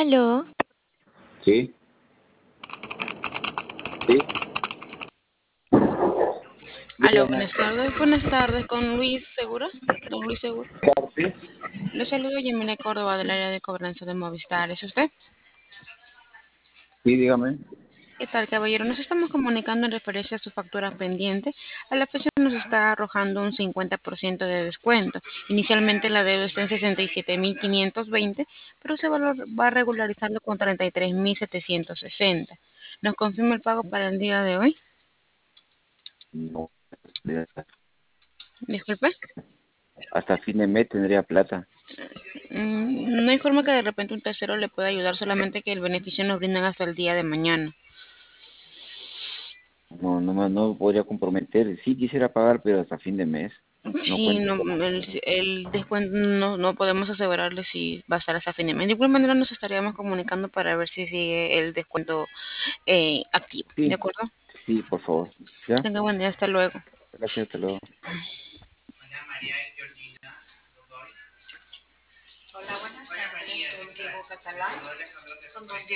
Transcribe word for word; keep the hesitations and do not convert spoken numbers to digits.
Aló, Sí, sí, aló, dígame, buenas tardes, buenas tardes, con Luis Segura, don Luis Segura. parte. Le saludo Yamile Córdoba del área de cobranza de Movistar. ¿Es usted? Sí, dígame. ¿Qué tal, caballero? Nos estamos comunicando en referencia a su factura pendiente. A la fecha nos está arrojando un cincuenta por ciento de descuento. Inicialmente la deuda está en sesenta y siete mil quinientos veinte, pero se valor- va a regularizarlo con treinta y tres mil setecientos sesenta. ¿Nos confirma el pago para el día de hoy? No, de- Disculpe. hasta fin de mes tendría plata. Mm, no hay forma que de repente un tercero le pueda ayudar, solamente que el beneficio nos brindan hasta el día de mañana. No, no, más no podría comprometer. Sí quisiera pagar, pero hasta fin de mes. No Sí, cuento no, con el, eso. el descuento no, no podemos asegurarle si va a estar hasta fin de mes. De igual manera nos estaríamos comunicando para ver si sigue el descuento eh, activo. ¿De Sí, acuerdo? sí, por favor. ¿Ya? Tenga buen día, hasta luego. Gracias, hasta luego. Hola, buenas tardes, con Diego Catalán. Con don Diego.